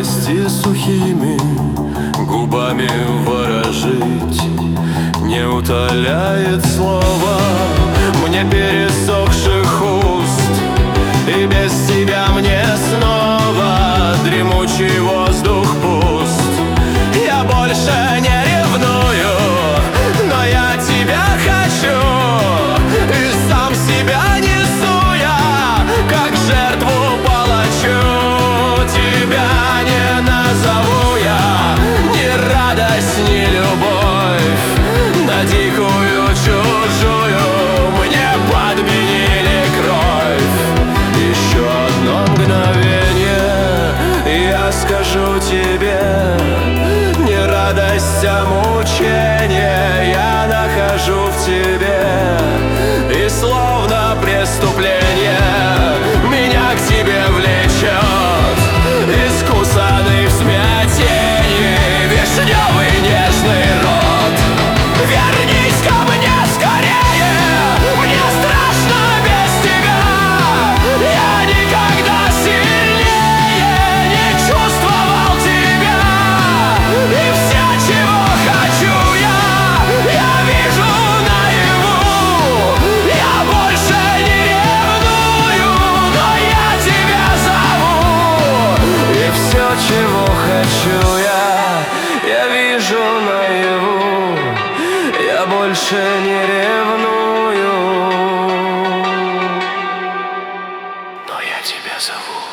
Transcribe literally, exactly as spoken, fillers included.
страсти сухими губами выражить не утоляет слова мне пересохших уст. И без тебя мне снова дремучий воздух пуст. Я больше не ревную, но я тебя хочу. И сам себя несу я, как жертву палачу. Тебя не назову я ни радость, ни любовь. На дикую чужую мне подменили кровь. Еще одно мгновение, и я скажу тебе: не радость, а мучение я нахожу в тебе. И словно преступление меня к тебе влечет искусанный в смятении вишневый нежный рот. Вернись ко мне скорее, мне страшно без тебя. Я никогда сильнее не чувствовал тебя. И все, чего хочу я, я вижу наяву. Я больше не ревную, но я тебя зову. И все, чего хочу я, я вижу наяву. Я больше не ревную, но я тебя зову.